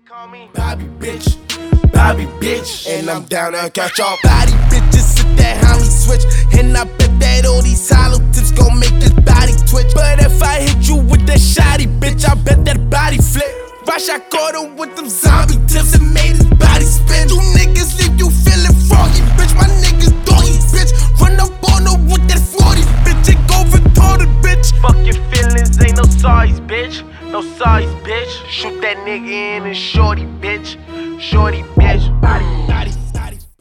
call me Bobby bitch, and I'm down to catch y'all body bitches. Sit that homie switch, and I bet that all these hollow tips gon' make this body twitch. But if I hit you with that shotty, bitch, I bet that body flip. Rush, I caught him with them zombie tips and made his body spin. You niggas leave you feeling froggy, bitch. My niggas doggy, bitch. Run up on her with that 40, bitch. It go retarded, bitch. fuck your feelings, ain't no sorries, bitch. No sorries, bitch. Shoot that nigga in and shorty, bitch. Shorty, bitch. Body.